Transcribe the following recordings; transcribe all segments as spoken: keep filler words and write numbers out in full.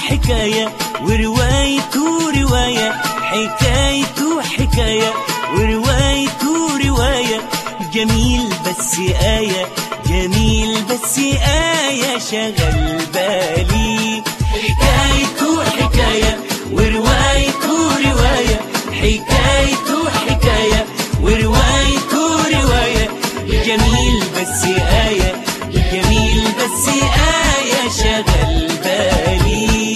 حكاية وروايته رواية، حكايته حكاية وروايته رواية، جميل بس آية، جميل بس آية شغل بالي. حكايته حكاية وروايته رواية، حكايته حكاية وروايته رواية، جميل بس آية، جميل بس آية شغل بالي.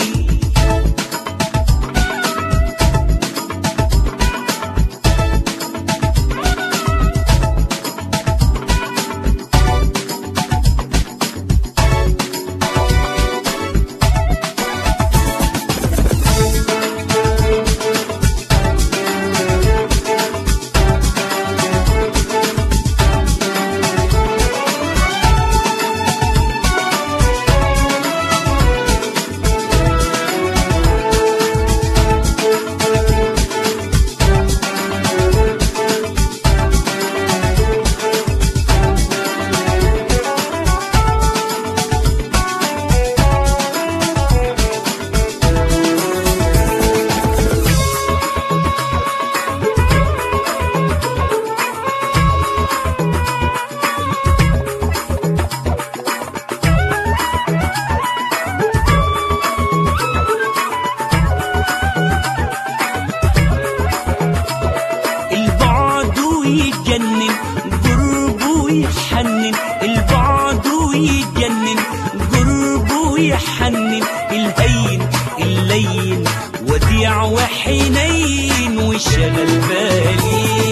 يتجنن قربه يحنن، البعد ويتجنن قربه ويحنن، الهين اللين وديع وحنين وشغل بالي.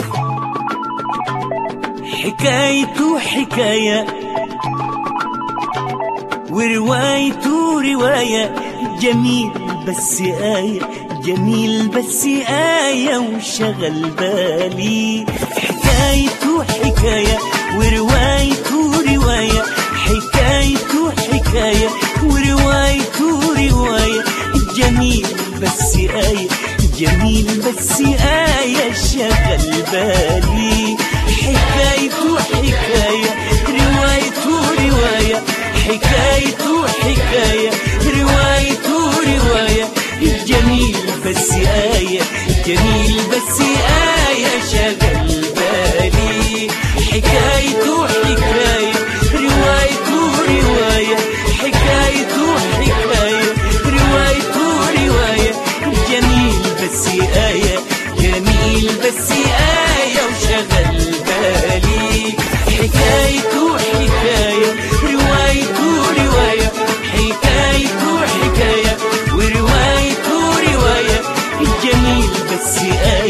حكايته حكاية وروايته رواية، جميل بس آية، جميل بس آية وشغل بالي. حكايته حكاية وروايته رواية، حكايته حكاية وروايته رواية، جميل بس آية، جميل بس آية شغل بالي. حكايته حكاية روايته رواية، حكايته حكاية روايته رواية، جميل بس آية، جميل بس آية شغل بالي. حكايته حكاية روايته رواية، حكايته حكاية روايته رواية، جميل بس آية، جميل بس آية وشغل بالي. حكايته حكاية روايته رواية، حكايته حكاية وروايته رواية، جميل بس آية.